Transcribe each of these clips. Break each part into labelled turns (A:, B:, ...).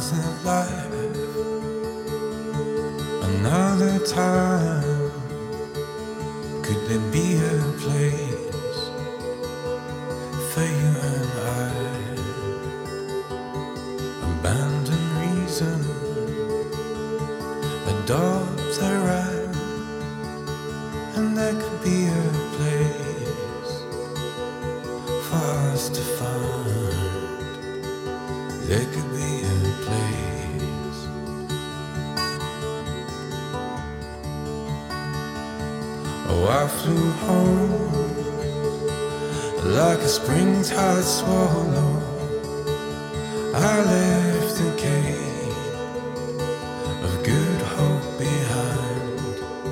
A: wasn't life. Another time, could there be a place for you and I? Abandon reason, adopt the right, and there could be a place for us to find. There could be a place. Oh, I flew home like a springtide swallow. I left the gate of good hope behind.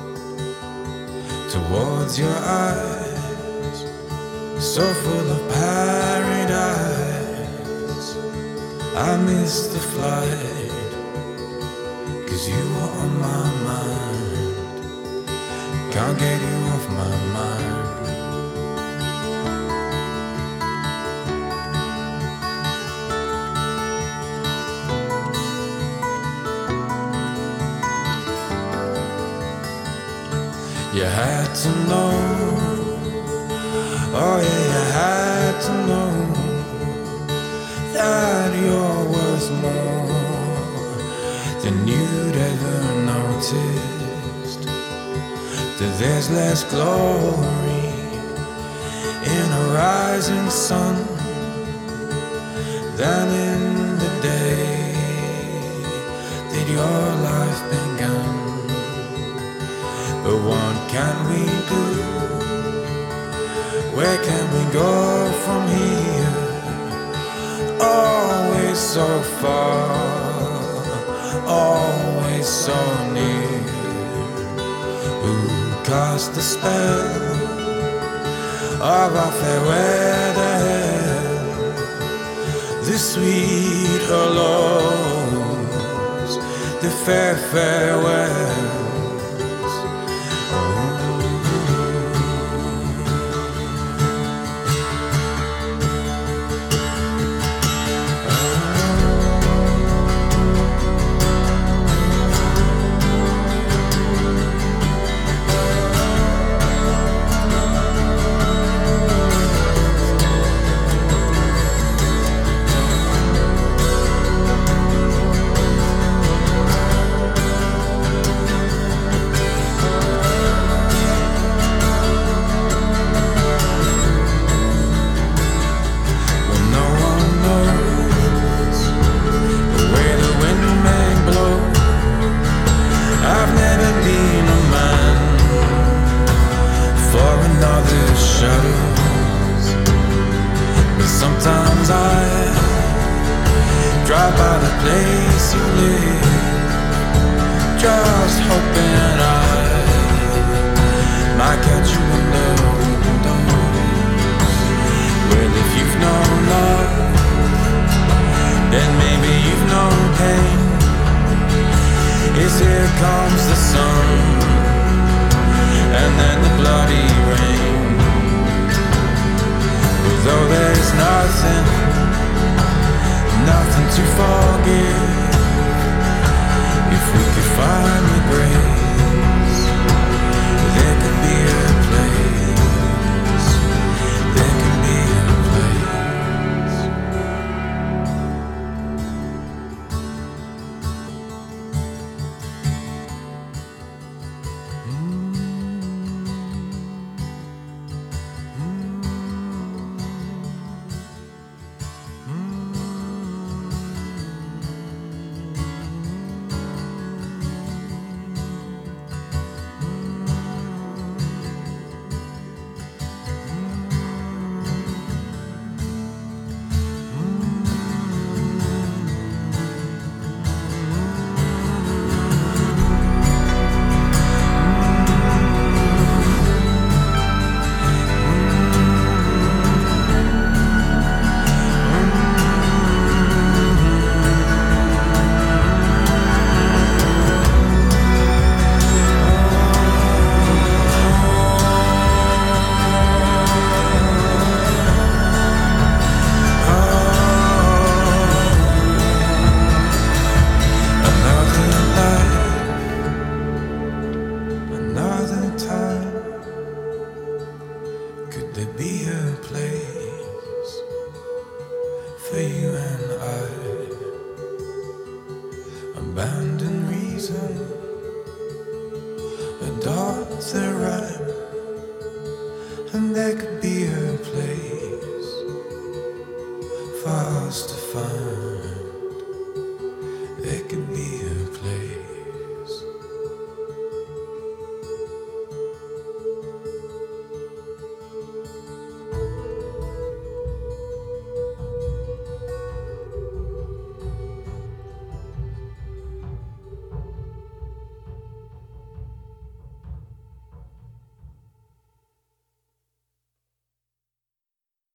A: Towards your eyes, so full of paradise, I missed the flight, 'cause you were on my mind. Can't get you off my mind. You had to know, oh yeah, you had to know that you're worth more than you'd ever noticed. That there's less glory in a rising sun than in the day that your life began. But what can we do? Where can we go from here? Always so far, always so near. Who cast the spell of our fair weather? The sweet hellos, the fair farewell. abandon reason, adopt the rhyme, and there could